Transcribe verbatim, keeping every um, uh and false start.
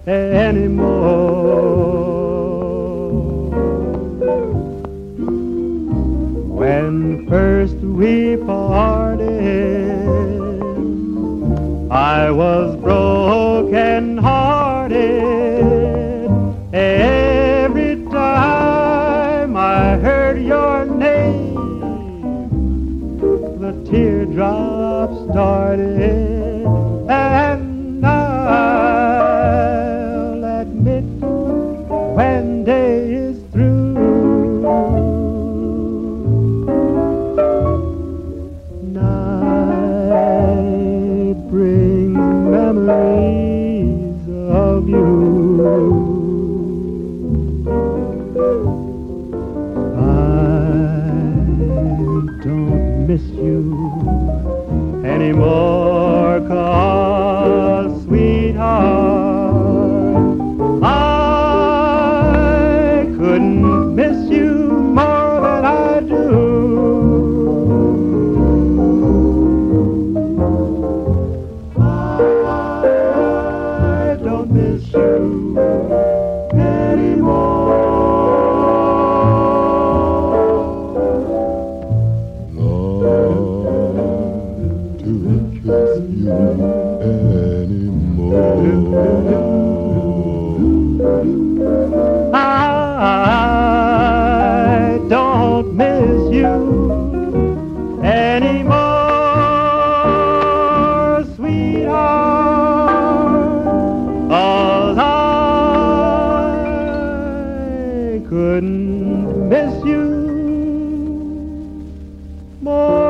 anymore. When first we parted, I was broken hearted. Every time I heard your name, the teardrops started. And I'll admit, when day is through, night brings memories of you. I don't miss you anymore, 'cause, sweetheart, I couldn't miss you more than I do. I don't miss you anymore. To kiss you anymore. I don't miss you anymore, sweetheart, 'cause I couldn't miss you more